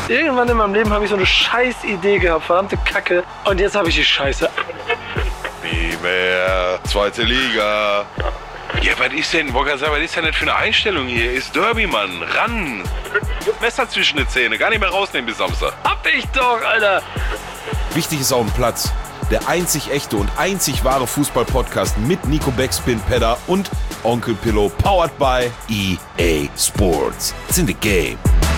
Irgendwann in meinem Leben habe ich so eine scheiß Idee gehabt, verdammte Kacke. Und jetzt habe ich die Scheiße. Nie mehr. Zweite Liga. Ja, was ist denn, was ist denn das für eine Einstellung hier? Ist Derby, Mann. Ran. Messer zwischen die Zähne. Gar nicht mehr rausnehmen bis Samstag. Hab ich doch, Alter. Wichtig ist auf dem Platz. Der einzig echte und einzig wahre Fußball-Podcast mit Nico Backspin, Pedder und Onkel Pillow, powered by EA Sports. It's in the game.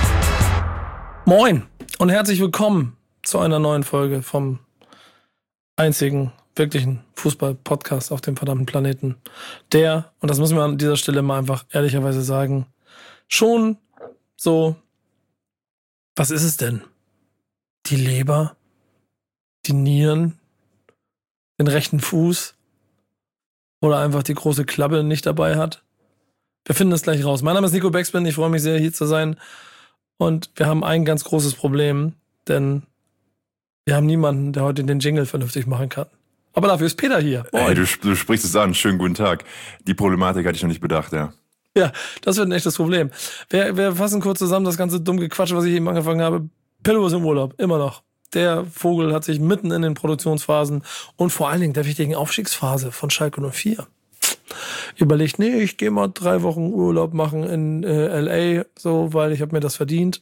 Moin und herzlich willkommen zu einer neuen Folge vom einzigen wirklichen Fußball-Podcast auf dem verdammten Planeten. Der, und das müssen wir an dieser Stelle mal einfach ehrlicherweise sagen, schon so, was ist es denn? Die Leber, die Nieren, den rechten Fuß oder einfach die große Klappe nicht dabei hat? Wir finden das gleich raus. Mein Name ist Nico Backspin, ich freue mich sehr, hier zu sein. Und wir haben ein ganz großes Problem, denn wir haben niemanden, der heute den Jingle vernünftig machen kann. Aber dafür ist Peter hier. Hey, du sprichst es an. Schönen guten Tag. Die Problematik hatte ich noch nicht bedacht, ja. Ja, das wird ein echtes Problem. Wir fassen kurz zusammen das ganze dumme Gequatsche, was ich eben angefangen habe. Pillow ist im Urlaub, immer noch. Der Vogel hat sich mitten in den Produktionsphasen und vor allen Dingen der wichtigen Aufstiegsphase von Schalke 04 überlegt, nee, ich gehe mal 3 Wochen Urlaub machen in L.A., so, weil ich habe mir das verdient.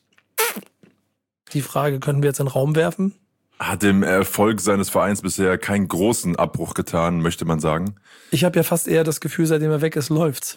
Die Frage können wir jetzt in den Raum werfen. Hat dem Erfolg seines Vereins bisher keinen großen Abbruch getan, möchte man sagen. Ich habe ja fast eher das Gefühl, seitdem er weg ist, läuft's.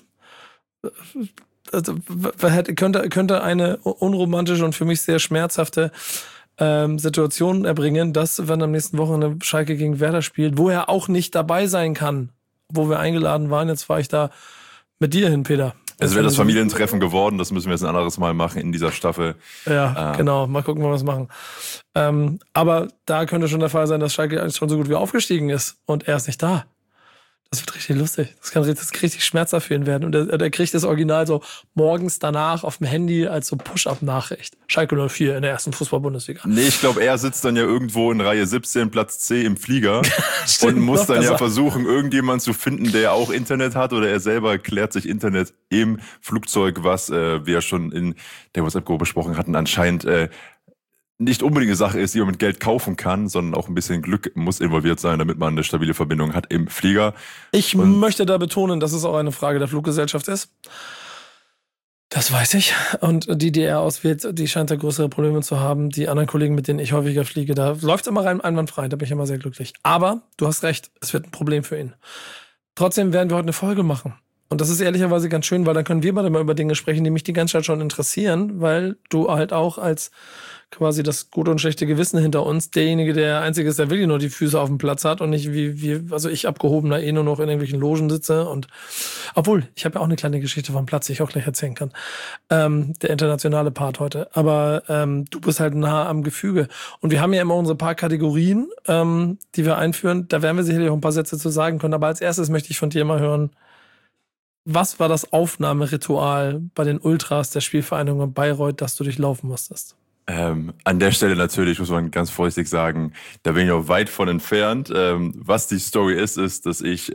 Also, könnte eine unromantische und für mich sehr schmerzhafte Situation erbringen, dass, wenn am nächsten Wochenende Schalke gegen Werder spielt, wo er auch nicht dabei sein kann, wo wir eingeladen waren, jetzt fahre ich da mit dir hin, Peter. Es wäre das Familientreffen geworden, das müssen wir jetzt ein anderes Mal machen in dieser Staffel. Ja, genau, mal gucken, wie wir was machen. Aber da könnte schon der Fall sein, dass Schalke schon so gut wie aufgestiegen ist und er ist nicht da. Das wird richtig lustig. Das kann richtig schmerzhaft für ihn werden. Und er kriegt das Original so morgens danach auf dem Handy als so Push-Up-Nachricht. Schalke 04 in der ersten Fußball-Bundesliga. Nee, ich glaube, er sitzt dann ja irgendwo in Reihe 17, Platz C im Flieger und muss dann ja versuchen, irgendjemanden zu finden, der auch Internet hat, oder er selber klärt sich Internet im Flugzeug, was wir schon in der WhatsApp-Gruppe besprochen hatten, anscheinend nicht unbedingt eine Sache ist, die man mit Geld kaufen kann, sondern auch ein bisschen Glück muss involviert sein, damit man eine stabile Verbindung hat im Flieger. Ich möchte da betonen, dass es auch eine Frage der Fluggesellschaft ist. Das weiß ich. Und die er auswählt, die scheint da größere Probleme zu haben. Die anderen Kollegen, mit denen ich häufiger fliege, da läuft es immer rein einwandfrei. Da bin ich immer sehr glücklich. Aber du hast recht, es wird ein Problem für ihn. Trotzdem werden wir heute eine Folge machen. Und das ist ehrlicherweise ganz schön, weil dann können wir beide mal über Dinge sprechen, die mich die ganze Zeit schon interessieren, weil du halt auch als quasi das gute und schlechte Gewissen hinter uns, derjenige, der einzige ist, der wirklich nur die Füße auf dem Platz hat und nicht also ich abgehobener nur noch in irgendwelchen Logen sitze. Und obwohl, ich habe ja auch eine kleine Geschichte vom Platz, die ich auch gleich erzählen kann. Der internationale Part heute. Aber du bist halt nah am Gefüge. Und wir haben ja immer unsere paar Kategorien, die wir einführen. Da werden wir sicherlich auch ein paar Sätze zu sagen können. Aber als erstes möchte ich von dir mal hören, was war das Aufnahmeritual bei den Ultras der Spielvereinigung Bayreuth, das du durchlaufen musstest? An der Stelle natürlich muss man ganz vorsichtig sagen, da bin ich auch weit von entfernt. Was die Story ist, dass ich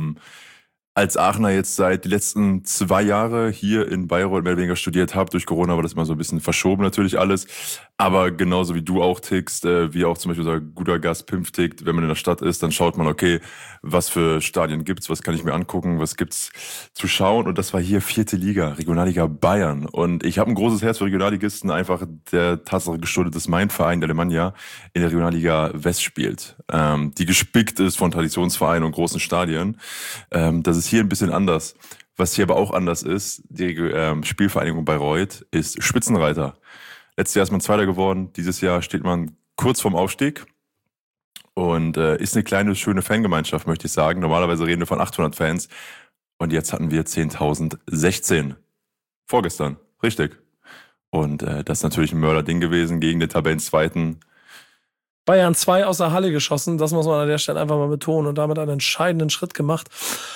als Aachener jetzt seit die letzten 2 Jahre hier in Bayreuth mehr oder weniger studiert habe. Durch Corona war das immer so ein bisschen verschoben natürlich alles. Aber genauso wie du auch tickst, wie auch zum Beispiel unser guter Gast Pimpf tickt, wenn man in der Stadt ist, dann schaut man, okay, was für Stadien gibt's, was kann ich mir angucken, was gibt's zu schauen. Und das war hier 4. Liga, Regionalliga Bayern. Und ich habe ein großes Herz für Regionalligisten, einfach der Tatsache geschuldet, dass mein Verein, der Alemannia, in der Regionalliga West spielt, die gespickt ist von Traditionsvereinen und großen Stadien. Das ist hier ein bisschen anders. Was hier aber auch anders ist, die Spielvereinigung Bayreuth ist Spitzenreiter. Letztes Jahr ist man Zweiter geworden, dieses Jahr steht man kurz vorm Aufstieg und ist eine kleine, schöne Fangemeinschaft, möchte ich sagen. Normalerweise reden wir von 800 Fans und jetzt hatten wir 10.016. Vorgestern, richtig. Und das ist natürlich ein Mörderding gewesen gegen den Tabellenzweiten. Bayern 2 aus der Halle geschossen, das muss man an der Stelle einfach mal betonen und damit einen entscheidenden Schritt gemacht.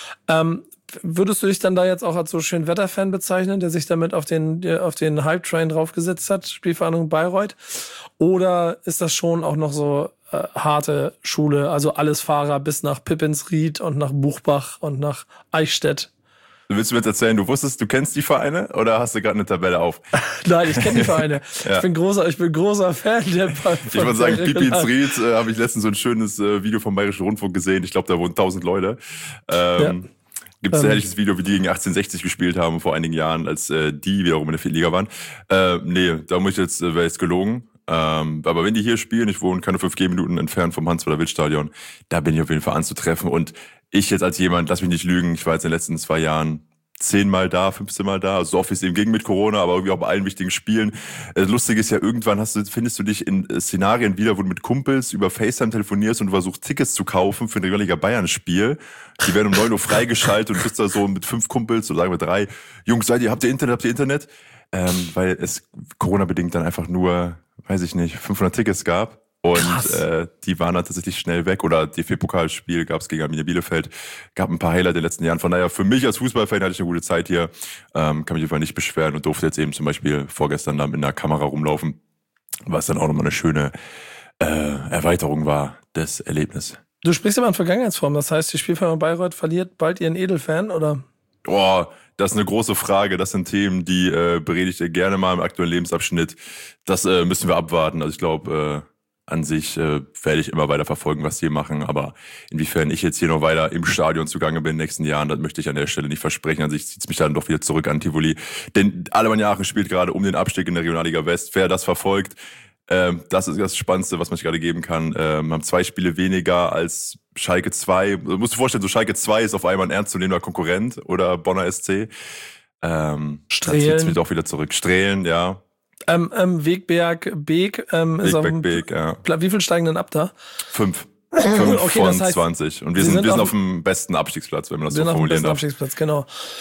Würdest du dich dann da jetzt auch als so schön Wetterfan bezeichnen, der sich damit auf den Hype-Train draufgesetzt hat, Spielvereinigung Bayreuth? Oder ist das schon auch noch so harte Schule, also alles Fahrer bis nach Pippensried und nach Buchbach und nach Eichstätt? Willst du mir jetzt erzählen, du wusstest, du kennst die Vereine oder hast du gerade eine Tabelle auf? Nein, ich kenne die Vereine. Ja. Ich bin großer Fan der Ich würde sagen, Pipi ins Ried habe ich letztens so ein schönes Video vom Bayerischen Rundfunk gesehen. Ich glaube, da wohnen 1000 Leute. Gibt es ein herrliches Video, wie die gegen 1860 gespielt haben vor einigen Jahren, als die wiederum in der 4. Liga waren. Nee, da muss ich jetzt, wäre jetzt gelogen. Aber wenn die hier spielen, ich wohne keine 5 Gehminuten entfernt vom Hans-Wieler-Wildstadion, da bin ich auf jeden Fall anzutreffen. Und ich jetzt als jemand, lass mich nicht lügen, ich war jetzt in den letzten 2 Jahren 10 Mal da, 15 Mal da, also so oft wie es eben ging mit Corona, aber irgendwie auch bei allen wichtigen Spielen. Das Lustige ist ja, irgendwann findest du dich in Szenarien wieder, wo du mit Kumpels über FaceTime telefonierst und du versuchst Tickets zu kaufen für ein Regionalliga Bayern-Spiel. Die werden um 9 Uhr freigeschaltet und du bist da so mit 5 Kumpels, so sagen wir 3. Jungs, habt ihr Internet? Weil es Corona-bedingt dann einfach nur, weiß ich nicht, 500 Tickets gab. Und die waren dann tatsächlich schnell weg. Oder DFB-Pokalspiel gab es gegen Arminia Bielefeld. Gab ein paar Highlights in den letzten Jahren. Von daher, für mich als Fußballfan hatte ich eine gute Zeit hier. Kann mich einfach nicht beschweren und durfte jetzt eben zum Beispiel vorgestern da mit einer Kamera rumlaufen. Was dann auch nochmal eine schöne Erweiterung war des Erlebnisses. Du sprichst immer in Vergangenheitsform. Das heißt, die Spielfirma Bayreuth verliert bald ihren Edelfan, oder? Boah, das ist eine große Frage. Das sind Themen, die berede ich dir gerne mal im aktuellen Lebensabschnitt. Das müssen wir abwarten. Also ich glaube, an sich werde ich immer weiter verfolgen, was die machen. Aber inwiefern ich jetzt hier noch weiter im Stadion zugange bin in den nächsten Jahren, das möchte ich an der Stelle nicht versprechen. An sich zieht es mich dann doch wieder zurück an Tivoli. Denn Alemannia Aachen spielt gerade um den Abstieg in der Regionalliga West. Wer das verfolgt, das ist das Spannendste, was man sich gerade geben kann. Haben 2 Spiele weniger als Schalke 2. Du musst dir vorstellen, so Schalke 2 ist auf einmal ein ernstzunehmender Konkurrent oder Bonner SC. Strählen. Da zieht es mich doch wieder zurück. Strählen, ja. Wegberg, Beek, ist auf dem, Beek, ja. Wie viel steigen denn ab da? 5 Okay, von das heißt, 20. Und wir sind auf dem besten Abstiegsplatz, wenn man das so formulieren darf. Abstiegsplatz, genau.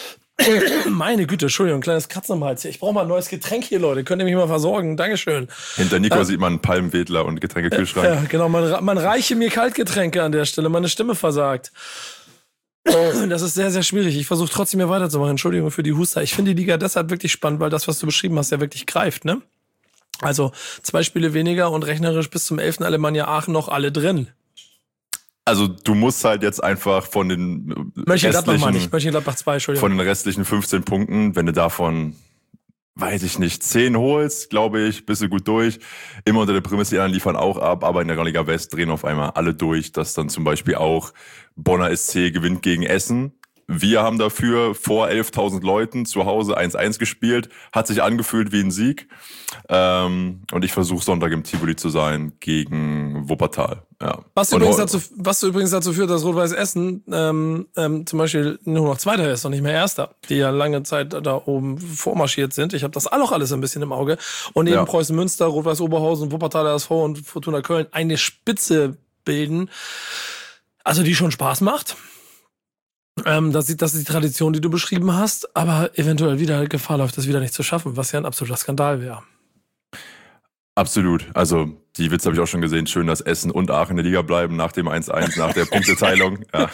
Meine Güte, Entschuldigung, kleines Kratzen am Hals hier. Ich brauche mal ein neues Getränk hier, Leute. Könnt ihr mich mal versorgen? Dankeschön. Hinter Nico sieht man einen Palmwedler und Getränkekühlschrank. Ja, genau. Man reiche mir Kaltgetränke an der Stelle. Meine Stimme versagt. Das ist sehr, sehr schwierig. Ich versuche trotzdem hier weiterzumachen. Entschuldigung für die Huster. Ich finde die Liga deshalb wirklich spannend, weil das, was du beschrieben hast, ja wirklich greift, ne? Also 2 Spiele weniger und rechnerisch bis zum 11. Alemannia Aachen noch alle drin. Also du musst halt jetzt einfach von den Mönchengladbach mal nicht. Mönchengladbach 2, Entschuldigung. Von den restlichen 15 Punkten, wenn du davon, weiß ich nicht, 10 holst, glaube ich, bist du gut durch. Immer unter der Prämisse, die anderen liefern auch ab, aber in der Liga West drehen auf einmal alle durch, dass dann zum Beispiel auch Bonner SC gewinnt gegen Essen. Wir haben dafür vor 11.000 Leuten zu Hause 1-1 gespielt. Hat sich angefühlt wie ein Sieg. Und ich versuche Sonntag im Tivoli zu sein gegen Wuppertal. Ja. Was übrigens dazu führt, dass Rot-Weiß Essen zum Beispiel nur noch Zweiter ist und nicht mehr Erster, die ja lange Zeit da oben vormarschiert sind. Ich habe das auch alles ein bisschen im Auge. Und neben Preußen Münster, Rot-Weiß Oberhausen, Wuppertal SV und Fortuna Köln eine Spitze bilden, also die schon Spaß macht. Das ist die Tradition, die du beschrieben hast, aber eventuell wieder Gefahr läuft, das wieder nicht zu schaffen, was ja ein absoluter Skandal wäre. Absolut. Also die Witze habe ich auch schon gesehen. Schön, dass Essen und Aachen in der Liga bleiben nach dem 1-1, nach der Punkteteilung. Ja.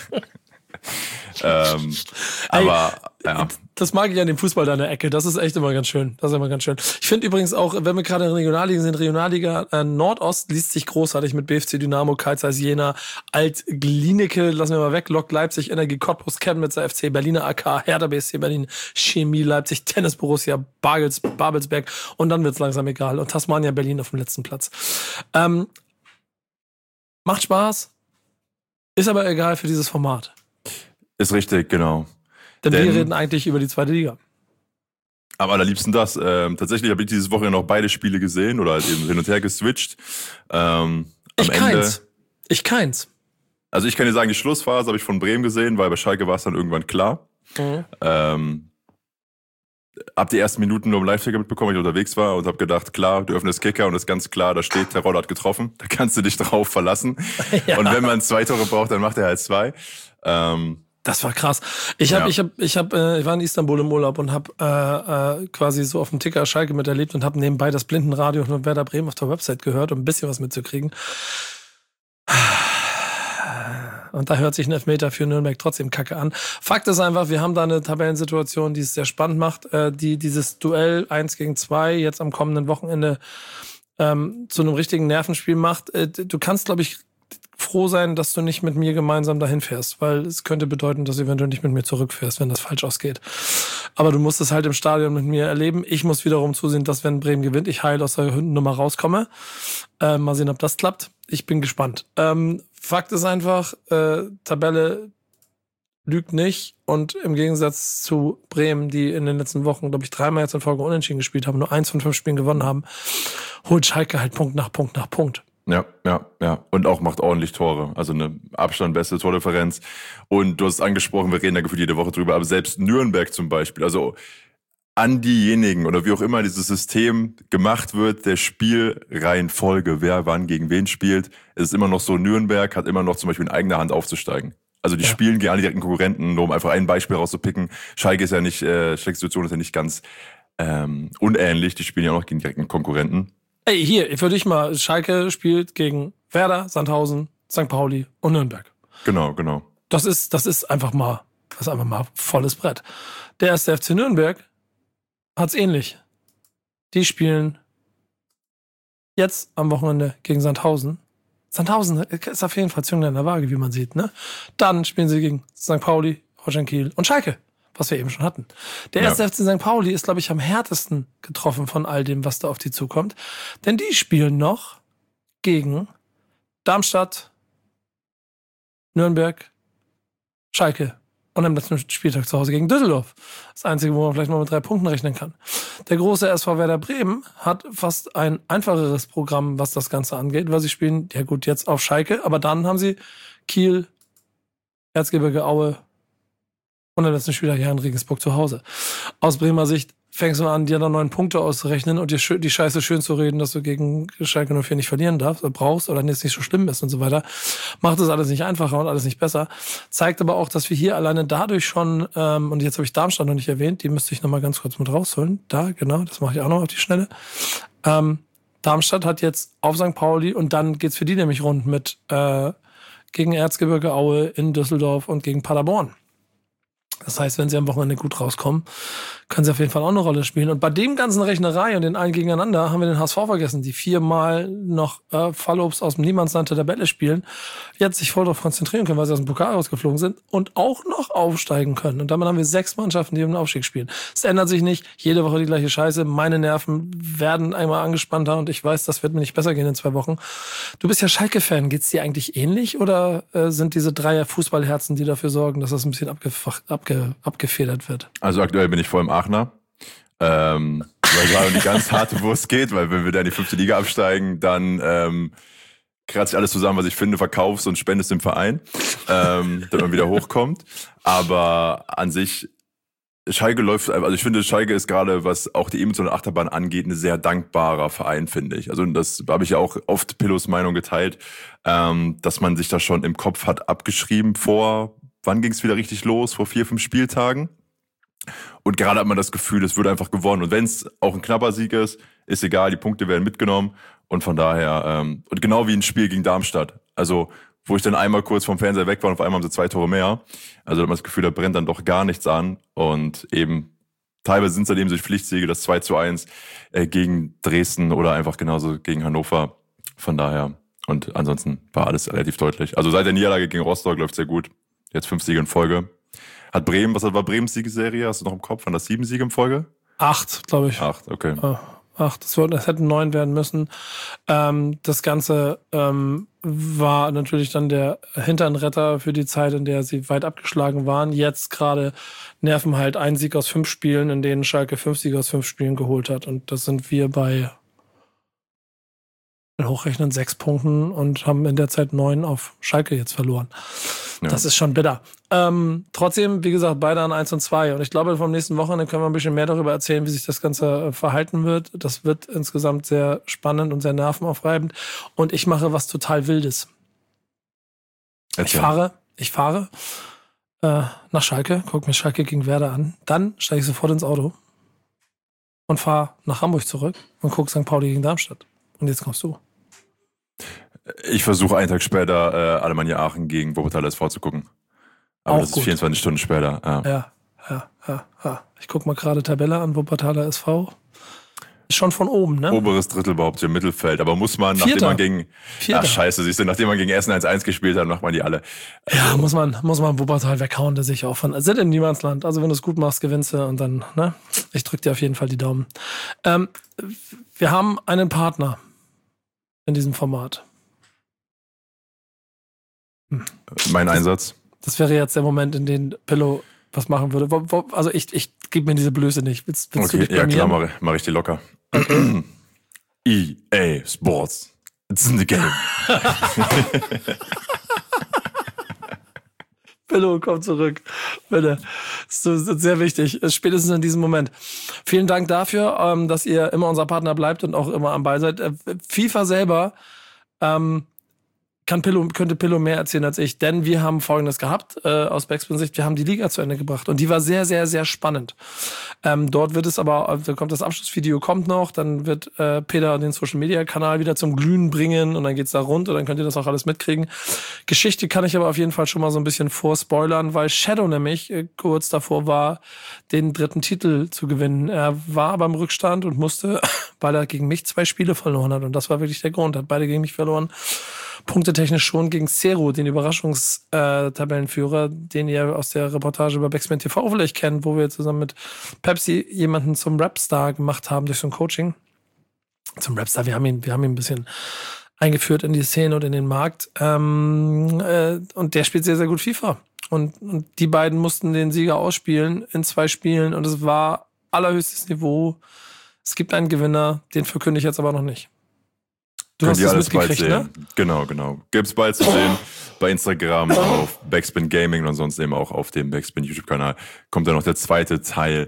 Aber ja. Das mag ich an dem Fußball da in der Ecke. Das ist echt immer ganz schön. Das ist immer ganz schön. Ich finde übrigens auch, wenn wir gerade in Regionalliga sind, Regionalliga Nordost liest sich großartig mit BFC Dynamo, Karl Zeiss Jena, Alt-Glienicke, lassen wir mal weg, Lok Leipzig, Energie Cottbus, Chemnitzer FC, Berliner AK, Hertha BSC Berlin, Chemie Leipzig, Tennis Borussia, Babelsberg und dann wird's langsam egal. Und Tasmania Berlin auf dem letzten Platz. Macht Spaß, ist aber egal für dieses Format. Ist richtig, genau. Denn wir reden eigentlich über die 2. Liga. Am allerliebsten das. Tatsächlich habe ich dieses Wochenende noch beide Spiele gesehen oder halt eben hin und her geswitcht. Ich keins. Also ich kann dir sagen, die Schlussphase habe ich von Bremen gesehen, weil bei Schalke war es dann irgendwann klar. Hab die ersten Minuten nur im Live-Ticker mitbekommen, weil ich unterwegs war und habe gedacht, klar, du öffnest Kicker und ist ganz klar, da steht, Terodde hat getroffen. Da kannst du dich drauf verlassen. Ja. Und wenn man 2 Tore braucht, dann macht er halt 2. Das war krass. Ich war in Istanbul im Urlaub und habe quasi so auf dem Ticker Schalke miterlebt und habe nebenbei das Blindenradio von Werder Bremen auf der Website gehört, um ein bisschen was mitzukriegen. Und da hört sich ein Elfmeter für Nürnberg trotzdem kacke an. Fakt ist einfach, wir haben da eine Tabellensituation, die es sehr spannend macht, die dieses Duell 1 gegen 2 jetzt am kommenden Wochenende zu einem richtigen Nervenspiel macht. Du kannst, glaube ich, froh sein, dass du nicht mit mir gemeinsam dahin fährst, weil es könnte bedeuten, dass du eventuell nicht mit mir zurückfährst, wenn das falsch ausgeht. Aber du musst es halt im Stadion mit mir erleben. Ich muss wiederum zusehen, dass wenn Bremen gewinnt, ich heil aus der Nummer rauskomme. Mal sehen, ob das klappt. Ich bin gespannt. Fakt ist einfach, Tabelle lügt nicht und im Gegensatz zu Bremen, die in den letzten Wochen, glaube ich, 3-mal jetzt in Folge unentschieden gespielt haben, nur 1 von 5 Spielen gewonnen haben, holt Schalke halt Punkt nach Punkt nach Punkt. Ja. Und auch macht ordentlich Tore. Also eine Abstand beste Tordifferenz. Und du hast es angesprochen, wir reden da gefühlt jede Woche drüber, aber selbst Nürnberg zum Beispiel, also an diejenigen oder wie auch immer dieses System gemacht wird, der Spielreihenfolge, wer wann gegen wen spielt, es ist immer noch so, Nürnberg hat immer noch zum Beispiel in eigener Hand aufzusteigen. Also die spielen gegen alle direkten Konkurrenten, nur um einfach ein Beispiel rauszupicken. Schalke ist ja nicht, Schalke Situation ist ja nicht ganz unähnlich, die spielen ja auch noch gegen direkten Konkurrenten. Ey, hier, für dich mal, Schalke spielt gegen Werder, Sandhausen, St. Pauli und Nürnberg. Genau. Das ist einfach mal volles Brett. Der erste FC Nürnberg hat's ähnlich. Die spielen jetzt am Wochenende gegen Sandhausen. Sandhausen ist auf jeden Fall Zünglein in der Waage, wie man sieht, ne? Dann spielen sie gegen St. Pauli, Holstein Kiel und Schalke, was wir eben schon hatten. Der erste FC St. Pauli ist, glaube ich, am härtesten getroffen von all dem, was da auf die zukommt. Denn die spielen noch gegen Darmstadt, Nürnberg, Schalke und am letzten Spieltag zu Hause gegen Düsseldorf. Das Einzige, wo man vielleicht mal mit 3 Punkten rechnen kann. Der große SV Werder Bremen hat fast ein einfacheres Programm, was das Ganze angeht, weil sie spielen, ja gut, jetzt auf Schalke, aber dann haben sie Kiel, Erzgebirge Aue und am letzten Spieltag in Regensburg zu Hause. Aus Bremer Sicht fängst du an, dir dann 9 Punkte auszurechnen und dir die Scheiße schön zu reden, dass du gegen Schalke 04 nicht verlieren darfst oder brauchst oder jetzt nicht so schlimm ist und so weiter. Macht das alles nicht einfacher und alles nicht besser. Zeigt aber auch, dass wir hier alleine dadurch schon, und jetzt habe ich Darmstadt noch nicht erwähnt, die müsste ich nochmal ganz kurz mit rausholen. Da, genau, das mache ich auch noch auf die Schnelle. Darmstadt hat jetzt auf St. Pauli und dann geht's für die nämlich rund mit gegen Erzgebirge Aue in Düsseldorf und gegen Paderborn. Das heißt, wenn sie am Wochenende gut rauskommen, können sie auf jeden Fall auch eine Rolle spielen. Und bei dem ganzen Rechnerei und den allen gegeneinander haben wir den HSV vergessen, die 4-mal noch Fallobst aus dem Niemandsland der Tabelle spielen, jetzt sich voll darauf konzentrieren können, weil sie aus dem Pokal rausgeflogen sind und auch noch aufsteigen können. Und damit haben wir 6 Mannschaften, die um den Aufstieg spielen. Es ändert sich nicht, jede Woche die gleiche Scheiße. Meine Nerven werden einmal angespannter und ich weiß, das wird mir nicht besser gehen in 2 Wochen. Du bist ja Schalke-Fan. Geht's dir eigentlich ähnlich oder sind diese 3 Fußballherzen, die dafür sorgen, dass das ein bisschen abgefedert wird? Also aktuell bin ich voll im Aachener, weil gerade um die ganz harte Wurst geht, weil wenn wir da in die 5. Liga absteigen, dann kratze ich alles zusammen, was ich finde, verkaufst und spendest dem Verein, damit man wieder hochkommt. Aber an sich, Schalke läuft, also ich finde, Schalke ist gerade, was auch die emotionale Achterbahn angeht, ein sehr dankbarer Verein, finde ich. Also das habe ich ja auch oft Pillows Meinung geteilt, dass man sich da schon im Kopf hat abgeschrieben vor, wann ging es wieder richtig los? Vor 4, 5 Spieltagen. Und gerade hat man das Gefühl, es wird einfach gewonnen. Und wenn es auch ein knapper Sieg ist egal, die Punkte werden mitgenommen. Und von daher, und genau wie ein Spiel gegen Darmstadt. Also, wo ich dann einmal kurz vom Fernseher weg war und auf einmal haben sie 2 Tore mehr. Also da hat man das Gefühl, da brennt dann doch gar nichts an. Und eben, teilweise sind es dann eben durch Pflichtsiege, das 2-1 gegen Dresden oder einfach genauso gegen Hannover. Von daher, und ansonsten war alles relativ deutlich. Also seit der Niederlage gegen Rostock läuft sehr gut. Jetzt 5 Siege in Folge. Hat Bremen, was war Bremens Siegesserie? Hast du noch im Kopf? Waren das 7 Siege in Folge? 8, glaube ich. 8, okay. 8, das hätten 9 werden müssen. Das Ganze war natürlich dann der Hinternretter für die Zeit, in der sie weit abgeschlagen waren. Jetzt gerade nerven halt 1 Sieg aus 5 Spielen, in denen Schalke 5 Siege aus 5 Spielen geholt hat. Und das sind wir bei hochrechnen 6 Punkten und haben in der Zeit 9 auf Schalke jetzt verloren. Ja. Das ist schon bitter. Trotzdem, wie gesagt, beide an 1 und 2. Und ich glaube, vom nächsten Wochenende können wir ein bisschen mehr darüber erzählen, wie sich das Ganze verhalten wird. Das wird insgesamt sehr spannend und sehr nervenaufreibend. Und ich mache was total Wildes. Okay. Ich fahre nach Schalke, gucke mir Schalke gegen Werder an. Dann steige ich sofort ins Auto und fahre nach Hamburg zurück und gucke St. Pauli gegen Darmstadt. Und jetzt kommst du. Ich versuche einen Tag später Alemannia Aachen gegen Wuppertaler SV zu gucken. Aber auch das gut. ist 24 Stunden später. Ja. Ich gucke mal gerade Tabelle an, Wuppertaler SV. Schon von oben, ne? Oberes Drittel überhaupt im Mittelfeld. Aber muss man, Vierter. nachdem man gegen Essen 1-1 gespielt hat, macht man die alle. Ja, muss man Wuppertal weghauen, der sich auch von. Sind im Niemandsland. Also wenn du es gut machst, gewinnst du und dann, ne? Ich drück dir auf jeden Fall die Daumen. Wir haben einen Partner in diesem Format. Mein Einsatz. Das wäre jetzt der Moment, in dem Pillow was machen würde. Also ich gebe mir diese Blöße nicht. Willst Okay, du dich ja blamieren? klar, mach ich die locker. EA Sports. It's in the game. Pillow, komm zurück. Bitte. Das ist sehr wichtig. Spätestens in diesem Moment. Vielen Dank dafür, dass ihr immer unser Partner bleibt und auch immer am Ball seid. FIFA selber könnte Pillow mehr erzählen als ich, denn wir haben Folgendes gehabt, aus Backspin-Sicht, wir haben die Liga zu Ende gebracht und die war sehr, sehr, sehr spannend. Dort wird es aber, da kommt das Abschlussvideo, kommt noch, dann wird Peter den Social-Media-Kanal wieder zum Glühen bringen und dann geht's da rund und dann könnt ihr das auch alles mitkriegen. Geschichte kann ich aber auf jeden Fall schon mal so ein bisschen vorspoilern, weil Shadow nämlich kurz davor war, den 3. Titel zu gewinnen. Er war aber im Rückstand und musste, weil er gegen mich 2 Spiele verloren hat und das war wirklich der Grund, hat beide gegen mich verloren. Punktetechnisch schon gegen Zero, den Überraschungstabellenführer, den ihr aus der Reportage über Backspin TV vielleicht kennt, wo wir zusammen mit Pepsi jemanden zum Rapstar gemacht haben durch so ein Coaching. Zum Rapstar, wir haben ihn ein bisschen eingeführt in die Szene und in den Markt. Und der spielt sehr, sehr gut FIFA. Und die beiden mussten den Sieger ausspielen in 2 Spielen und es war allerhöchstes Niveau. Es gibt einen Gewinner, den verkünde ich jetzt aber noch nicht. Du hast das mitgekriegt, ne? Genau. Gibt's bald zu sehen bei Instagram, auf Backspin Gaming und sonst eben auch auf dem Backspin YouTube-Kanal. Kommt dann noch der zweite Teil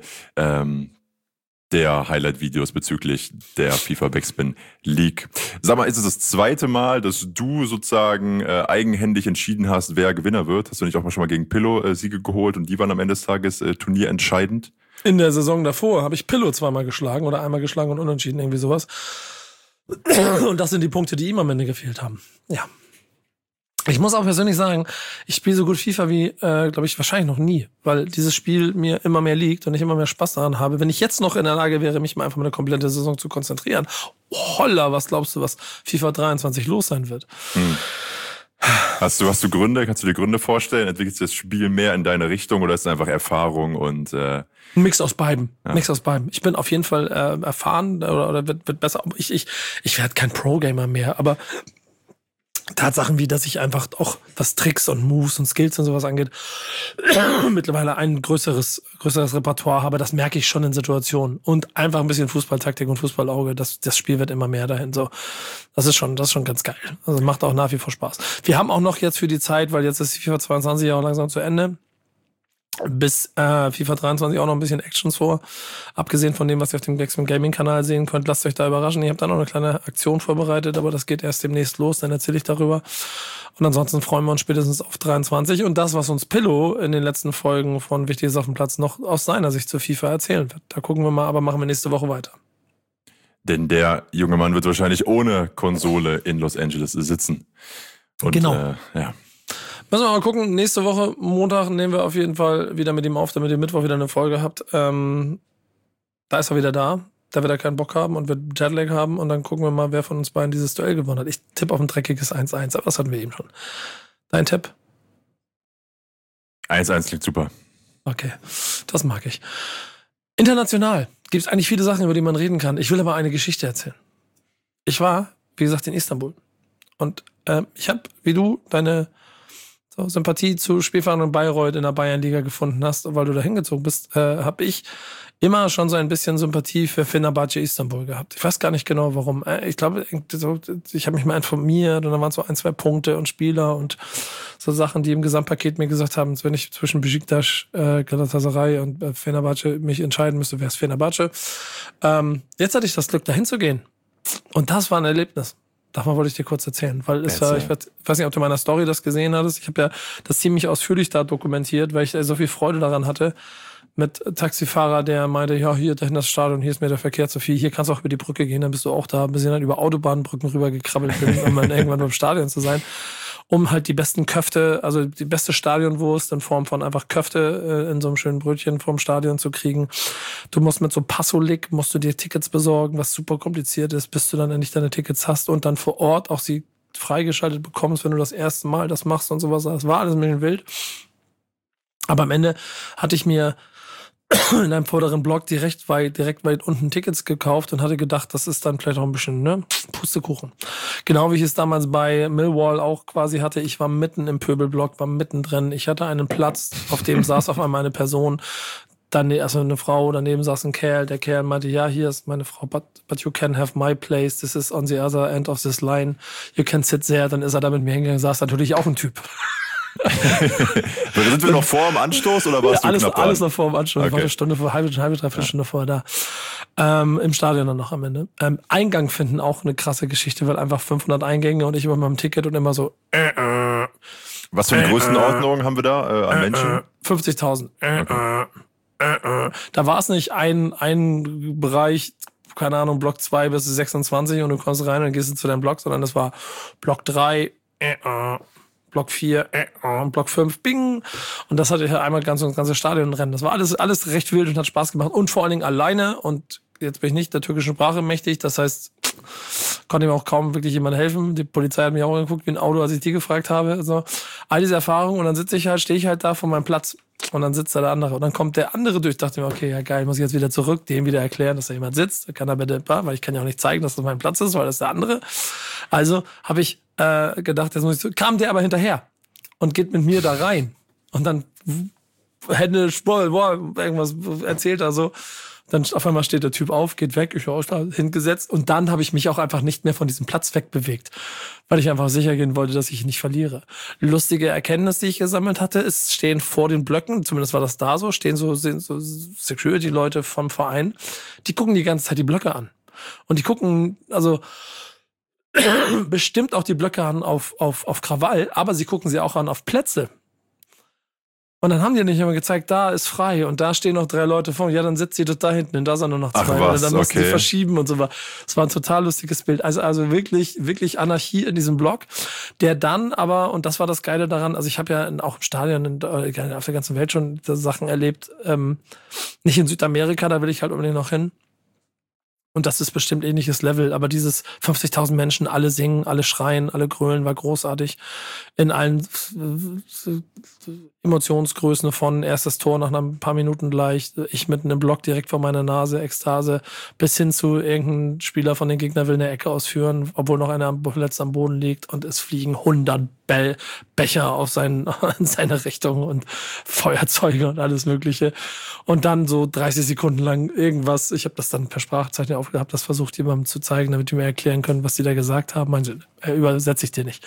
der Highlight-Videos bezüglich der FIFA Backspin League. Sag mal, ist es das zweite Mal, dass du sozusagen eigenhändig entschieden hast, wer Gewinner wird? Hast du nicht auch mal schon mal gegen Pillow Siege geholt und die waren am Ende des Tages turnierentscheidend? In der Saison davor habe ich Pillow 2-mal geschlagen oder einmal geschlagen und unentschieden, irgendwie sowas. Und das sind die Punkte, die ihm am Ende gefehlt haben. Ja. Ich muss auch persönlich sagen, ich spiele so gut FIFA wie, glaube ich, wahrscheinlich noch nie, weil dieses Spiel mir immer mehr liegt und ich immer mehr Spaß daran habe. Wenn ich jetzt noch in der Lage wäre, mich mal einfach mal eine komplette Saison zu konzentrieren, holla, was glaubst du, was FIFA 23 los sein wird? Hast du Gründe? Kannst du dir Gründe vorstellen? Entwickelt sich das Spiel mehr in deine Richtung oder ist es einfach Erfahrung und Ein Mix aus beidem. Ja. Mix aus beidem. Ich bin auf jeden Fall erfahren oder wird besser. Ich werde kein Pro-Gamer mehr, aber Tatsachen wie, dass ich einfach auch, was Tricks und Moves und Skills und sowas angeht, mittlerweile ein größeres Repertoire habe, das merke ich schon in Situationen. Und einfach ein bisschen Fußballtaktik und Fußballauge, das Spiel wird immer mehr dahin. So, das ist schon ganz geil. Also macht auch nach wie vor Spaß. Wir haben auch noch jetzt für die Zeit, weil jetzt ist FIFA 22 ja auch langsam zu Ende, bis FIFA 23 auch noch ein bisschen Actions vor. Abgesehen von dem, was ihr auf dem Backspin Gaming Kanal sehen könnt, lasst euch da überraschen. Ich habe da noch eine kleine Aktion vorbereitet, aber das geht erst demnächst los, dann erzähle ich darüber. Und ansonsten freuen wir uns spätestens auf 23 und das, was uns Pillow in den letzten Folgen von Wichtiges auf dem Platz noch aus seiner Sicht zur FIFA erzählen wird. Da gucken wir mal, aber machen wir nächste Woche weiter. Denn der junge Mann wird wahrscheinlich ohne Konsole in Los Angeles sitzen. Und, genau. Ja. Müssen wir mal gucken. Nächste Woche, Montag, nehmen wir auf jeden Fall wieder mit ihm auf, damit ihr Mittwoch wieder eine Folge habt. Da ist er wieder da. Da wird er keinen Bock haben und wird Jetlag haben. Und dann gucken wir mal, wer von uns beiden dieses Duell gewonnen hat. Ich tippe auf ein dreckiges 1-1. Aber das hatten wir eben schon. Dein Tipp? 1-1 klingt super. Okay, das mag ich. International gibt es eigentlich viele Sachen, über die man reden kann. Ich will aber eine Geschichte erzählen. Ich war, wie gesagt, in Istanbul. Und ich habe, wie du, deine Sympathie zu Spielvereinigung Bayreuth in der Bayernliga gefunden hast, weil du da hingezogen bist, habe ich immer schon so ein bisschen Sympathie für Fenerbahce Istanbul gehabt. Ich weiß gar nicht genau, warum. Ich glaube, ich habe mich mal informiert und da waren so 1-2 Punkte und Spieler und so Sachen, die im Gesamtpaket mir gesagt haben, wenn ich zwischen Besiktas, Galatasaray und Fenerbahce mich entscheiden müsste, wäre es Fenerbahce. Jetzt hatte ich das Glück, da hinzugehen. Und das war ein Erlebnis. Davon wollte ich dir kurz erzählen, weil ich weiß nicht, ob du in meiner Story das gesehen hattest. Ich habe ja das ziemlich ausführlich da dokumentiert, weil ich so viel Freude daran hatte mit Taxifahrer, der meinte, ja, hier dahin das Stadion, hier ist mir der Verkehr zu viel, hier kannst du auch über die Brücke gehen, dann bist du auch da. Wir sind dann über Autobahnbrücken rüber gekrabbelt, um dann irgendwann beim Stadion zu sein. um halt die besten Köfte, also die beste Stadionwurst in Form von einfach Köfte in so einem schönen Brötchen vorm Stadion zu kriegen. Du musst mit so Passolik, musst du dir Tickets besorgen, was super kompliziert ist, bis du dann endlich deine Tickets hast und dann vor Ort auch sie freigeschaltet bekommst, wenn du das erste Mal das machst und sowas. Das war alles ein bisschen wild. Aber am Ende hatte ich mir in einem vorderen Block direkt weit unten Tickets gekauft und hatte gedacht, das ist dann vielleicht auch ein bisschen, Pustekuchen. Genau wie ich es damals bei Millwall auch quasi hatte. Ich war mitten im Pöbelblock, war mittendrin. Ich hatte einen Platz, auf dem saß auf einmal eine Person, also eine Frau, daneben saß ein Kerl. Der Kerl meinte, ja, hier ist meine Frau, but you can have my place. This is on the other end of this line. You can sit there. Dann ist er da mit mir hingegangen, saß natürlich auch ein Typ. Sind wir noch vor dem Anstoß oder warst du knapp dran? Alles noch vor dem Anstoß. Okay. Ich war eine Stunde, dreiviertel Stunde vorher da. Im Stadion dann noch am Ende. Eingang finden auch eine krasse Geschichte, weil einfach 500 Eingänge und ich immer mit meinem Ticket und immer so Was für eine Größenordnung haben wir da an Menschen? 50.000. Okay. Da war es nicht ein Bereich, keine Ahnung, Block 2 bis 26 und du kommst rein und dann gehst du zu deinem Block, sondern das war Block 3, Block 4, Block 5, bing. Und das hatte ich einmal das ganze Stadion rennen. Das war alles recht wild und hat Spaß gemacht. Und vor allen Dingen alleine. Und jetzt bin ich nicht der türkischen Sprache mächtig. Das heißt, konnte mir auch kaum wirklich jemand helfen. Die Polizei hat mich auch angeguckt wie ein Auto, als ich die gefragt habe. Also, all diese Erfahrungen. Und dann stehe ich halt da vor meinem Platz. Und dann sitzt da der andere. Und dann kommt der andere durch. Ich dachte mir, okay, ja geil, muss ich jetzt wieder zurück, dem wieder erklären, dass da jemand sitzt. Da kann er bitte, weil ich kann ja auch nicht zeigen, dass das mein Platz ist, weil das ist der andere. Also habe ich gedacht, jetzt muss ich kam der aber hinterher und geht mit mir da rein. Und dann Hände, irgendwas erzählt er so. Dann auf einmal steht der Typ auf, geht weg, ich habe da hingesetzt und dann habe ich mich auch einfach nicht mehr von diesem Platz wegbewegt, weil ich einfach sicher gehen wollte, dass ich ihn nicht verliere. Lustige Erkenntnis, die ich gesammelt hatte, ist, stehen vor den Blöcken, zumindest war das da so, sind so Security-Leute vom Verein, die gucken die ganze Zeit die Blöcke an. Und die gucken, also bestimmt auch die Blöcke an auf Krawall, aber sie gucken sie auch an auf Plätze. Und dann haben die nicht immer gezeigt, da ist frei und da stehen noch 3 Leute vor. Ja, dann sitzt sie da hinten und da sind nur noch 2. Ach was, dann mussten okay. sie verschieben und so weiter. Es war ein total lustiges Bild. Also wirklich, wirklich Anarchie in diesem Block, der dann aber, und das war das Geile daran, also ich habe ja auch im Stadion auf der ganzen Welt schon Sachen erlebt, nicht in Südamerika, da will ich halt unbedingt noch hin. Und das ist bestimmt ähnliches Level. Aber dieses 50.000 Menschen, alle singen, alle schreien, alle grölen, war großartig. In allen Emotionsgrößen von erstes Tor nach ein paar Minuten gleich, ich mitten im Block direkt vor meiner Nase, Ekstase, bis hin zu irgendein Spieler von den Gegnern will eine Ecke ausführen, obwohl noch einer verletzt am Boden liegt und es fliegen 100 Becher in seine Richtung und Feuerzeuge und alles Mögliche. Und dann so 30 Sekunden lang irgendwas, ich habe das dann per Sprachzeichen aufgehabt, das versucht jemandem zu zeigen, damit die mir erklären können, was die da gesagt haben. Übersetze ich dir nicht.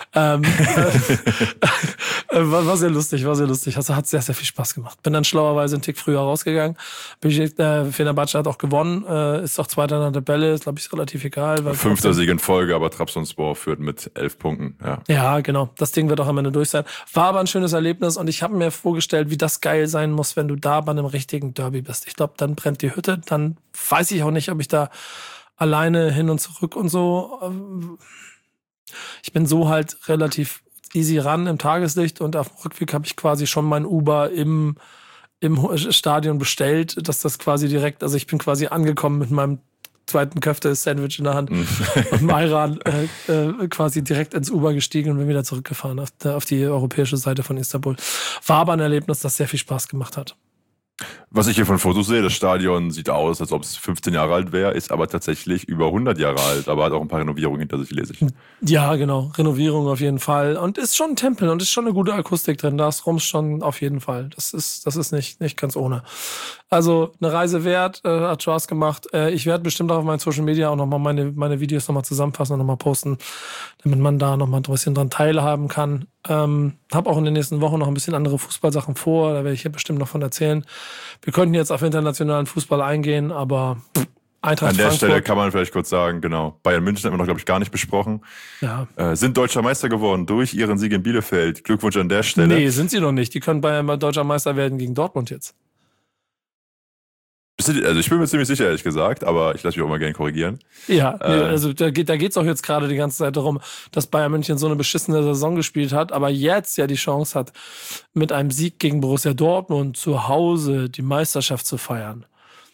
War sehr lustig. Also hat sehr, sehr viel Spaß gemacht. Bin dann schlauerweise einen Tick früher rausgegangen. Fenerbahce hat auch gewonnen, ist auch Zweiter in der Tabelle, ist glaube ich relativ egal. 5. Sieg in Folge, aber Trabzonspor führt mit 11 Punkten. Ja, genau. Das Ding wird auch am Ende durch sein. War aber ein schönes Erlebnis und ich habe mir vorgestellt, wie das geil sein muss, wenn du da bei einem richtigen Derby bist. Ich glaube, dann brennt die Hütte. Dann weiß ich auch nicht, ob ich da alleine hin und zurück und so. Ich bin so halt relativ easy ran im Tageslicht und auf dem Rückweg habe ich quasi schon mein Uber im Stadion bestellt, dass das quasi direkt, also ich bin quasi angekommen mit meinem zweiten Köfte-Sandwich in der Hand und Mayran quasi direkt ins Uber gestiegen und bin wieder zurückgefahren auf die europäische Seite von Istanbul. War aber ein Erlebnis, das sehr viel Spaß gemacht hat. Was ich hier von Fotos sehe, das Stadion sieht aus, als ob es 15 Jahre alt wäre, ist aber tatsächlich über 100 Jahre alt, aber hat auch ein paar Renovierungen hinter sich, lese ich. Ja, genau. Renovierung auf jeden Fall. Und ist schon ein Tempel und ist schon eine gute Akustik drin. Da ist Rums schon auf jeden Fall. Das ist nicht ganz ohne. Also eine Reise wert, hat Spaß gemacht. Ich werde bestimmt auch auf meinen Social Media auch nochmal meine Videos nochmal zusammenfassen und nochmal posten, damit man da nochmal ein bisschen dran teilhaben kann. Hab auch in den nächsten Wochen noch ein bisschen andere Fußballsachen vor. Da werde ich hier bestimmt noch von erzählen. Wir könnten jetzt auf internationalen Fußball eingehen, aber Eintracht An der Frankfurt. Stelle kann man vielleicht kurz sagen, genau, Bayern München haben wir noch, glaube ich, gar nicht besprochen. Ja. Sind deutscher Meister geworden durch ihren Sieg in Bielefeld. Glückwunsch an der Stelle. Nee, sind sie noch nicht. Die können Bayern mal deutscher Meister werden gegen Dortmund jetzt. Also ich bin mir ziemlich sicher, ehrlich gesagt, aber ich lasse mich auch mal gerne korrigieren. Ja, also da geht's auch jetzt gerade die ganze Zeit darum, dass Bayern München so eine beschissene Saison gespielt hat, aber jetzt ja die Chance hat, mit einem Sieg gegen Borussia Dortmund zu Hause die Meisterschaft zu feiern.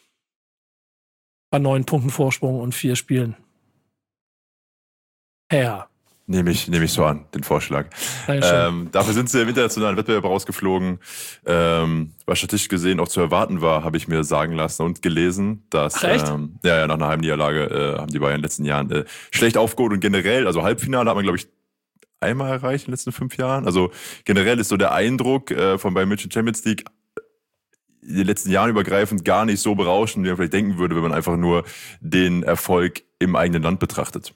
Bei 9 Punkten Vorsprung und 4 Spielen. Ja. Nehme ich so an, den Vorschlag. Dafür sind sie im internationalen Wettbewerb rausgeflogen. Was statistisch gesehen auch zu erwarten war, habe ich mir sagen lassen und gelesen, dass nach einer Heimniederlage haben die Bayern in den letzten Jahren schlecht aufgeholt und generell, also Halbfinale hat man, glaube ich, einmal erreicht in den letzten 5 Jahren. Also generell ist so der Eindruck von Bayern München Champions League in den letzten Jahren übergreifend gar nicht so berauschend, wie man vielleicht denken würde, wenn man einfach nur den Erfolg im eigenen Land betrachtet.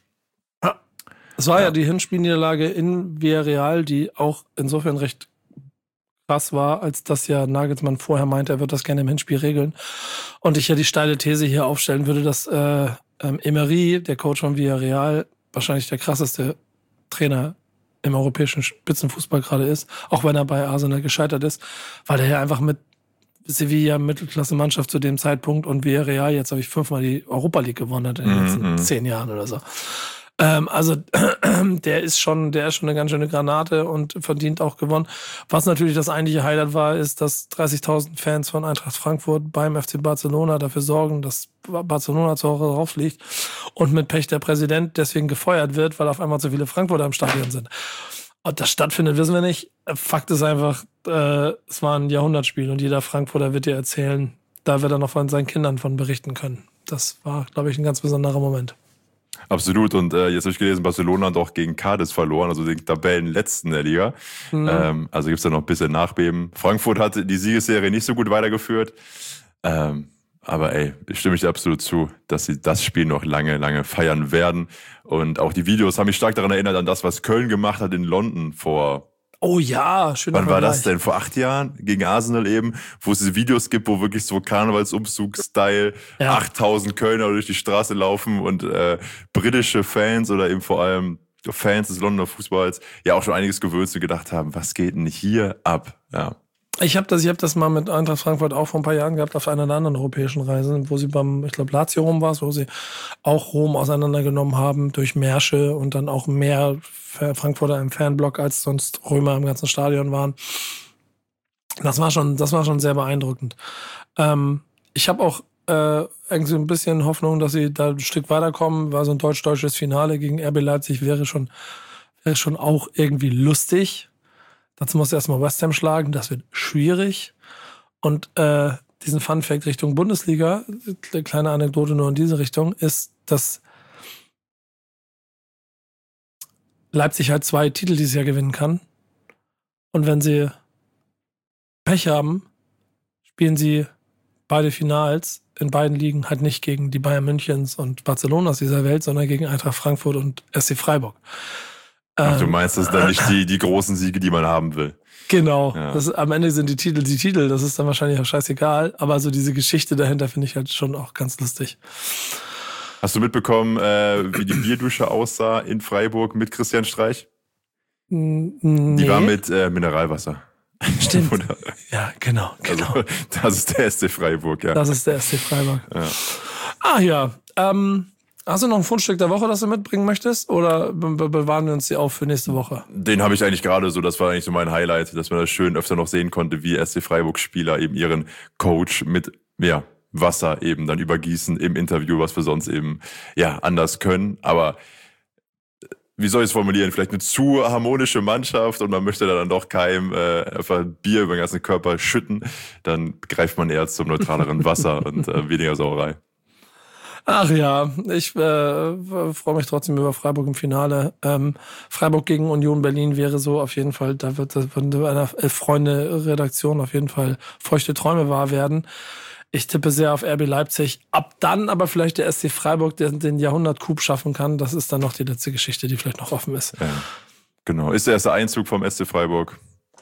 Es war ja die Hinspielniederlage in Villarreal, die auch insofern recht krass war, als dass ja Nagelsmann vorher meinte, er wird das gerne im Hinspiel regeln. Und ich ja die steile These hier aufstellen würde, dass Emery, der Coach von Villarreal, wahrscheinlich der krasseste Trainer im europäischen Spitzenfußball gerade ist, auch wenn er bei Arsenal gescheitert ist, weil er ja einfach mit Sevilla Mittelklasse-Mannschaft zu dem Zeitpunkt und Villarreal jetzt habe ich 5-mal die Europa League gewonnen hat in den letzten 10 Jahren oder so. Also der ist schon eine ganz schöne Granate und verdient auch gewonnen. Was natürlich das eigentliche Highlight war, ist, dass 30.000 Fans von Eintracht Frankfurt beim FC Barcelona dafür sorgen, dass Barcelona zu Hause rausfliegt und mit Pech der Präsident deswegen gefeuert wird, weil auf einmal zu viele Frankfurter im Stadion sind. Ob das stattfindet, wissen wir nicht. Fakt ist einfach, es war ein Jahrhundertspiel und jeder Frankfurter wird dir erzählen, da wird er noch von seinen Kindern von berichten können. Das war, glaube ich, ein ganz besonderer Moment. Absolut. Und jetzt habe ich gelesen, Barcelona hat auch gegen Cádiz verloren, also den Tabellenletzten der Liga. Also gibt es da noch ein bisschen Nachbeben. Frankfurt hat die Siegesserie nicht so gut weitergeführt. Aber stimme ich dir absolut zu, dass sie das Spiel noch lange, lange feiern werden. Und auch die Videos haben mich stark daran erinnert, an das, was Köln gemacht hat in London vor... Oh ja, schön. Wann war das denn? Vor 8 Jahren? Gegen Arsenal eben, wo es diese Videos gibt, wo wirklich so Karnevalsumzug-Style 8000 Kölner durch die Straße laufen und britische Fans oder eben vor allem Fans des Londoner Fußballs ja auch schon einiges gewöhnt und gedacht haben, was geht denn hier ab? Ja. Ich hab das mal mit Eintracht Frankfurt auch vor ein paar Jahren gehabt auf einer der anderen europäischen Reisen, wo sie ich glaube Lazio Rom war es, wo sie auch Rom auseinandergenommen haben durch Märsche und dann auch mehr Frankfurter im Fanblock als sonst Römer im ganzen Stadion waren. Das war schon sehr beeindruckend. Ich habe auch irgendwie ein bisschen Hoffnung, dass sie da ein Stück weiterkommen, weil so ein deutsch-deutsches Finale gegen RB Leipzig wäre schon auch irgendwie lustig. Dazu muss erstmal West Ham schlagen, das wird schwierig. Und diesen Fun-Fact Richtung Bundesliga, eine kleine Anekdote nur in diese Richtung, ist, dass Leipzig halt 2 Titel dieses Jahr gewinnen kann. Und wenn sie Pech haben, spielen sie beide Finals in beiden Ligen halt nicht gegen die Bayern Münchens und Barcelonas dieser Welt, sondern gegen Eintracht Frankfurt und SC Freiburg. Ach, du meinst, das sind dann nicht die großen Siege, die man haben will. Genau. Ja. Am Ende sind die Titel, das ist dann wahrscheinlich auch scheißegal, aber so diese Geschichte dahinter finde ich halt schon auch ganz lustig. Hast du mitbekommen, wie die Bierdusche aussah in Freiburg mit Christian Streich? Nee. Die war mit Mineralwasser. Stimmt. Ja, genau. Also, das ist der SC Freiburg, ja. Das ist der SC Freiburg. Ja. Hast du noch ein Fundstück der Woche, das du mitbringen möchtest? Oder bewahren wir uns die auf für nächste Woche? Den habe ich eigentlich gerade so, das war eigentlich so mein Highlight, dass man das schön öfter noch sehen konnte, wie SC Freiburg-Spieler eben ihren Coach mit Wasser eben dann übergießen im Interview, was wir sonst eben anders können. Aber wie soll ich es formulieren? Vielleicht eine zu harmonische Mannschaft und man möchte dann doch keinem einfach Bier über den ganzen Körper schütten. Dann greift man eher zum neutraleren Wasser und weniger Sauerei. Ach ja, ich freue mich trotzdem über Freiburg im Finale. Freiburg gegen Union Berlin wäre so auf jeden Fall, da wird bei einer Elf-Freunde-Redaktion auf jeden Fall feuchte Träume wahr werden. Ich tippe sehr auf RB Leipzig. Ab dann aber vielleicht der SC Freiburg, der den Jahrhundert-Coup schaffen kann. Das ist dann noch die letzte Geschichte, die vielleicht noch offen ist. Ja, genau, ist der erste Einzug vom SC Freiburg.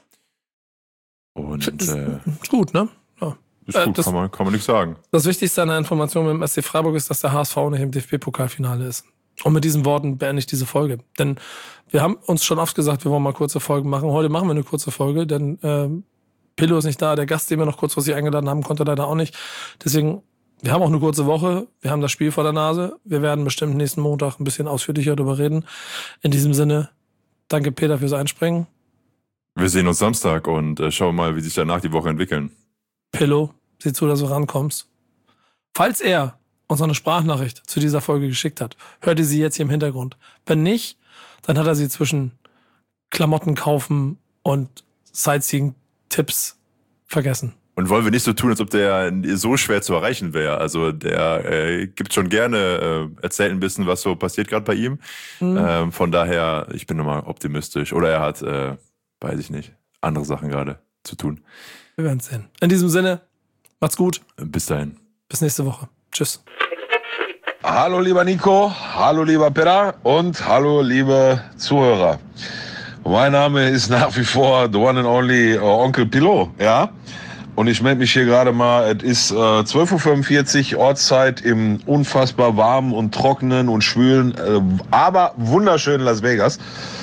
Und ist gut, ne? Ja. Ist gut, kann man nichts sagen. Das Wichtigste an der Information mit dem SC Freiburg ist, dass der HSV nicht im DFB-Pokalfinale ist. Und mit diesen Worten beende ich diese Folge. Denn wir haben uns schon oft gesagt, wir wollen mal kurze Folgen machen. Heute machen wir eine kurze Folge, denn Pillow ist nicht da. Der Gast, den wir noch kurzfristig eingeladen haben, konnte leider auch nicht. Deswegen Wir haben auch eine kurze Woche. Wir haben das Spiel vor der Nase. Wir werden bestimmt nächsten Montag ein bisschen ausführlicher darüber reden. In diesem Sinne, danke Peter fürs Einspringen. Wir sehen uns Samstag und schauen mal, wie sich danach die Woche entwickeln. Pillow, sieh zu, dass du rankommst. Falls er uns noch eine Sprachnachricht zu dieser Folge geschickt hat, hört ihr sie jetzt hier im Hintergrund. Wenn nicht, dann hat er sie zwischen Klamotten kaufen und Sightseeing-Tipps vergessen. Und wollen wir nicht so tun, als ob der so schwer zu erreichen wäre. Also der gibt schon gerne, erzählt ein bisschen, was so passiert gerade bei ihm. Von daher, ich bin nochmal optimistisch. Oder er hat, weiß ich nicht, andere Sachen gerade zu tun. Wir werden es sehen. In diesem Sinne, macht's gut. Bis dahin. Bis nächste Woche. Tschüss. Hallo lieber Nico, hallo lieber Peter und hallo liebe Zuhörer. Mein Name ist nach wie vor the one and only Onkel Pillow, ja. Und ich melde mich hier gerade mal, es ist 12.45 Uhr Ortszeit im unfassbar warmen und trockenen und schwülen, aber wunderschönen Las Vegas.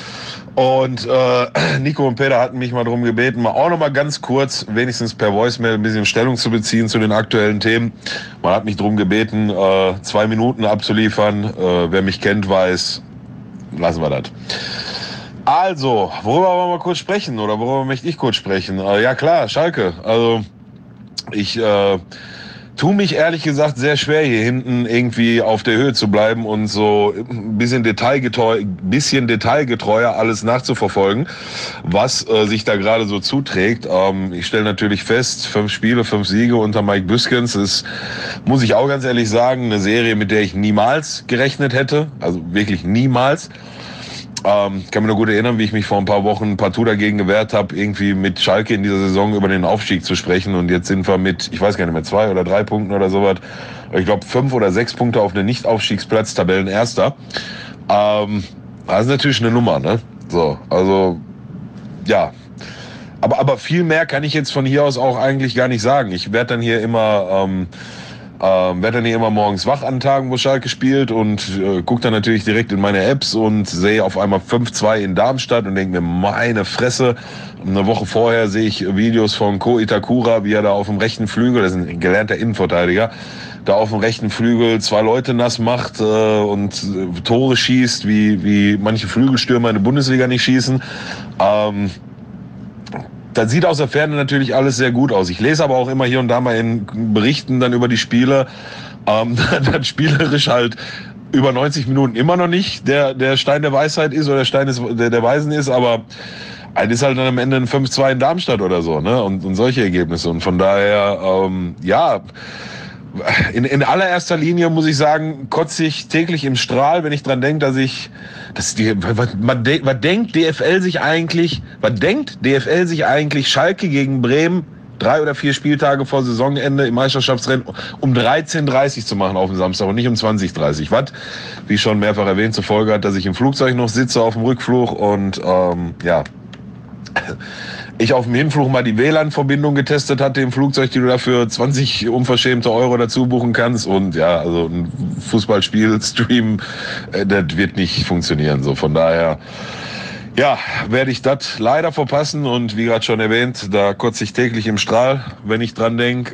Und Nico und Peter hatten mich mal darum gebeten, mal auch noch mal ganz kurz, wenigstens per Voicemail, ein bisschen Stellung zu beziehen zu den aktuellen Themen. Man hat mich darum gebeten, 2 Minuten abzuliefern. Wer mich kennt, weiß, lassen wir das. Also, worüber wollen wir kurz sprechen oder worüber möchte ich kurz sprechen? Ja klar, Schalke. Also ich tue mich ehrlich gesagt sehr schwer, hier hinten irgendwie auf der Höhe zu bleiben und so ein bisschen detailgetreuer alles nachzuverfolgen, was sich da gerade so zuträgt. Ich stelle natürlich fest, 5 Spiele, 5 Siege unter Mike Büskens ist, muss ich auch ganz ehrlich sagen, eine Serie, mit der ich niemals gerechnet hätte. Also wirklich niemals. Kann mich noch gut erinnern, wie ich mich vor ein paar Wochen partout dagegen gewehrt habe, irgendwie mit Schalke in dieser Saison über den Aufstieg zu sprechen. Und jetzt sind wir mit, ich weiß gar nicht mehr, 2 oder 3 Punkten oder sowas. Ich glaube 5 oder 6 Punkte auf einen Nicht-Aufstiegsplatz, Tabellenerster. Das ist natürlich eine Nummer, ne? So, also, ja. Aber viel mehr kann ich jetzt von hier aus auch eigentlich gar nicht sagen. Ich werde dann hier immer morgens wach an Tagen, wo Schalke spielt und gucke dann natürlich direkt in meine Apps und sehe auf einmal 5-2 in Darmstadt und denke mir, meine Fresse. Eine Woche vorher sehe ich Videos von Ko Itakura, wie er da auf dem rechten Flügel, das ist ein gelernter Innenverteidiger, da auf dem rechten Flügel 2 Leute nass macht und Tore schießt, wie manche Flügelstürmer in der Bundesliga nicht schießen. Das sieht aus der Ferne natürlich alles sehr gut aus. Ich lese aber auch immer hier und da mal in Berichten dann über die Spiele, dass spielerisch halt über 90 Minuten immer noch nicht der Stein der Weisheit ist oder der Stein der Weisen ist, aber es ist halt dann am Ende ein 5-2 in Darmstadt oder so, ne? Und solche Ergebnisse. Und von daher, ja, in allererster Linie muss ich sagen, kotze ich täglich im Strahl, wenn ich dran denke, was denkt DFL sich eigentlich Schalke gegen Bremen 3 oder 4 Spieltage vor Saisonende im Meisterschaftsrennen um 13:30 zu machen auf dem Samstag und nicht um 20:30. Was, wie schon mehrfach erwähnt, zur Folge hat, dass ich im Flugzeug noch sitze auf dem Rückflug und ja, ich auf dem Hinflug mal die WLAN-Verbindung getestet hatte im Flugzeug, die du dafür 20 unverschämte Euro dazu buchen kannst. Und ja, also ein Fußballspiel-Stream, das wird nicht funktionieren. So, von daher, ja, werde ich das leider verpassen. Und wie gerade schon erwähnt, da kotze ich täglich im Strahl, wenn ich dran denke.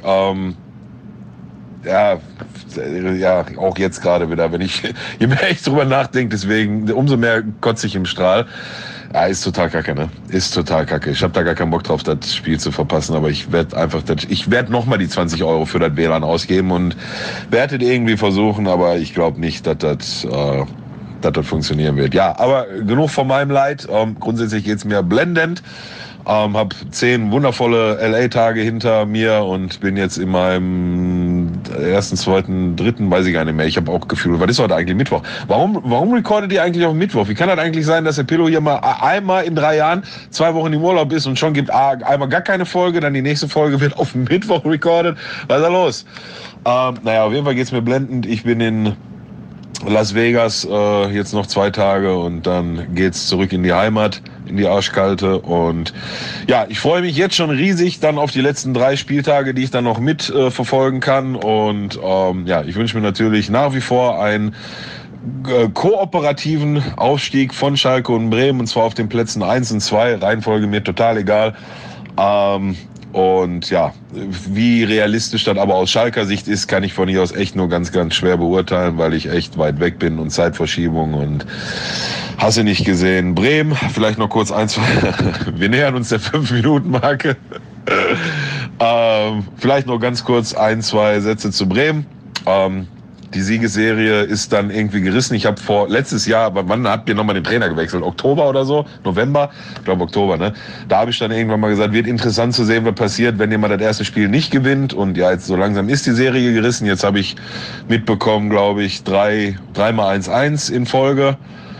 Ja, auch jetzt gerade wieder, je mehr ich drüber nachdenke, deswegen umso mehr kotze ich im Strahl. Ja, ist total kacke, ne? Ist total kacke. Ich habe da gar keinen Bock drauf, das Spiel zu verpassen, aber ich werde nochmal die 20 Euro für das WLAN ausgeben und werde das irgendwie versuchen, aber ich glaube nicht, dass das funktionieren wird. Ja, aber genug von meinem Leid. Grundsätzlich geht's mir blendend. Hab 10 wundervolle LA-Tage hinter mir und bin jetzt in meinem 1., 2., 3., weiß ich gar nicht mehr. Ich habe auch Gefühl, was ist heute eigentlich Mittwoch? Warum recordet ihr eigentlich auf Mittwoch? Wie kann das eigentlich sein, dass der Pillow hier mal einmal in 3 Jahren 2 Wochen im Urlaub ist und schon gibt einmal gar keine Folge, dann die nächste Folge wird auf Mittwoch recorded? Was ist da los? Naja, auf jeden Fall geht's mir blendend. Ich bin in Las Vegas jetzt noch 2 Tage und dann geht's zurück in die Heimat, in die Arschkalte. Und ja, ich freue mich jetzt schon riesig dann auf die letzten 3 Spieltage, die ich dann noch mit verfolgen kann. Und ja, ich wünsche mir natürlich nach wie vor einen kooperativen Aufstieg von Schalke und Bremen, und zwar auf den Plätzen 1 und 2. Reihenfolge mir total egal. Und ja, wie realistisch das aber aus Schalker Sicht ist, kann ich von hier aus echt nur ganz, ganz schwer beurteilen, weil ich echt weit weg bin und Zeitverschiebung und hast du nicht gesehen. Bremen, vielleicht noch kurz wir nähern uns der 5-Minuten-Marke. Vielleicht noch ganz kurz 1-2 Sätze zu Bremen. Die Siegesserie ist dann irgendwie gerissen. Ich habe letztes Jahr, wann habt ihr nochmal den Trainer gewechselt? Oktober oder so? November? Ich glaube Oktober, ne? Da habe ich dann irgendwann mal gesagt, wird interessant zu sehen, was passiert, wenn jemand das erste Spiel nicht gewinnt. Und ja, jetzt so langsam ist die Serie gerissen. Jetzt habe ich mitbekommen, glaube ich, 3-mal 1-1 in Folge.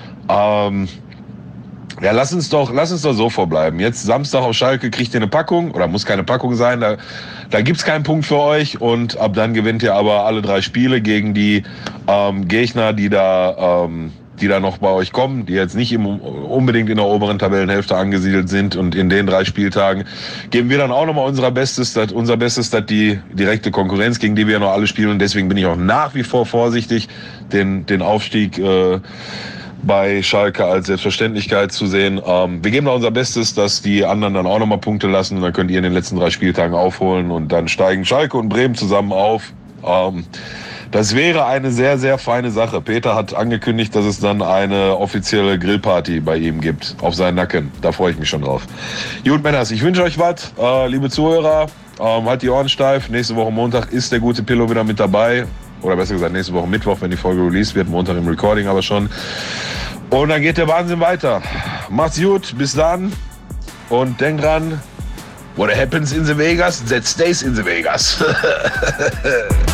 Ja, lass uns doch so verbleiben. Jetzt Samstag auf Schalke kriegt ihr eine Packung, oder muss keine Packung sein, da gibt's keinen Punkt für euch und ab dann gewinnt ihr aber alle 3 Spiele gegen die Gegner, die da noch bei euch kommen, die jetzt nicht unbedingt in der oberen Tabellenhälfte angesiedelt sind, und in den 3 Spieltagen geben wir dann auch nochmal unser Bestes, die direkte Konkurrenz, gegen die wir noch alle spielen, und deswegen bin ich auch nach wie vor vorsichtig, den Aufstieg bei Schalke als Selbstverständlichkeit zu sehen. Wir geben da unser Bestes, dass die anderen dann auch nochmal Punkte lassen, und dann könnt ihr in den letzten 3 Spieltagen aufholen, und dann steigen Schalke und Bremen zusammen auf. Das wäre eine sehr, sehr feine Sache. Peter hat angekündigt, dass es dann eine offizielle Grillparty bei ihm gibt, auf seinen Nacken. Da freue ich mich schon drauf. Gut, Männers, ich wünsche euch was, liebe Zuhörer. Halt die Ohren steif. Nächste Woche Montag ist der gute Pillow wieder mit dabei. Oder besser gesagt, nächste Woche Mittwoch, wenn die Folge released wird. Montag im Recording aber schon. Und dann geht der Wahnsinn weiter. Macht's gut, bis dann. Und denkt dran, what happens in the Vegas, that stays in the Vegas.